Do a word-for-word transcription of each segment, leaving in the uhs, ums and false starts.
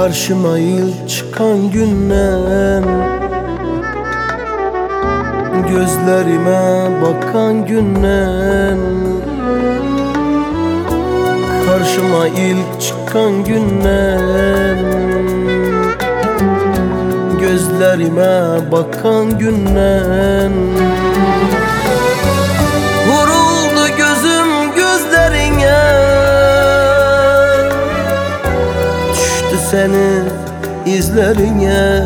Karşıma ilk çıkan günden, gözlerime bakan günden, karşıma ilk çıkan günden, gözlerime bakan günden. Vuruldu gözüm gözlerine, düştü senin izlerine.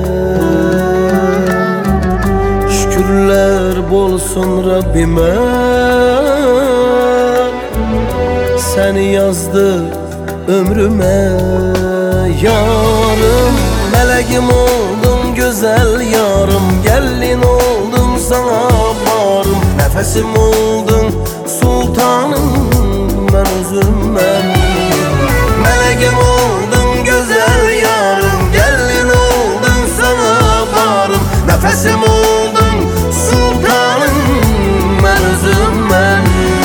Şükürler bolsun Rabbime, seni yazdı ömrüme. Yarım, meleğim oldun güzel yarım, gelin oldum sana varım. Nefesim oldun sultanım, ben özüm ben. Meleğim oldun güzel yarım, gelin oldun sana varım. Nefesim oldun sultanım, ben özüm ben.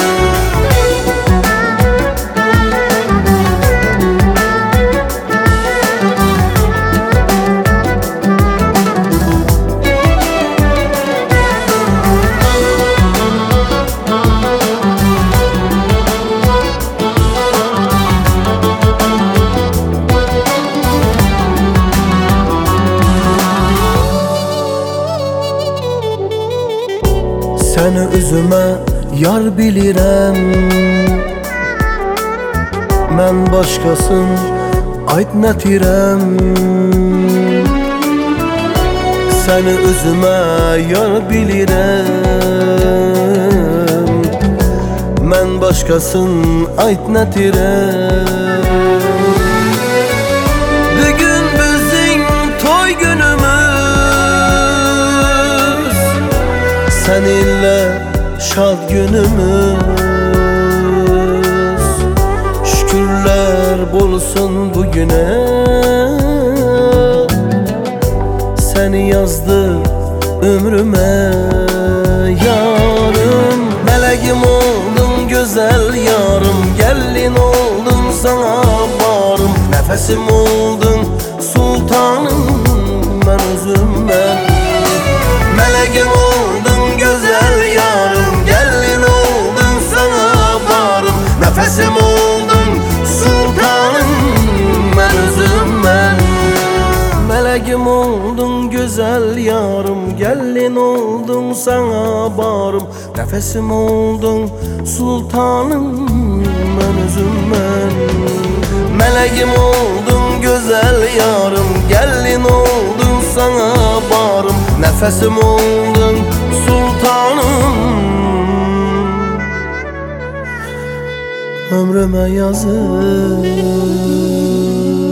Seni üzüme yar bilirəm, mən başqasın aytmətirəm. Seni üzüme yar bilirəm, mən başqasın aytmətirəm. Bugün bizim toy günümüz, seninle şad günümüz. Şükürler bolsun bugüne, seni yazdı ömrüme. Yarım, meleğim oldun güzel yarım, gelin oldun sana varım. Nefesim oldun sultanım, ben özüm ben. Meleğim oldun güzel yarım, gelin oldun sana varım. Nefesim oldun sultanım, ben özüm ben. Meleğim oldun güzel yarım, gelin oldun sana varım. Nefesim oldun sultanım, ben özüm ben. Meleğim oldun güzel yarım, gelin oldun sana varım. Nefesim oldun sultanım, ömrüme yazık.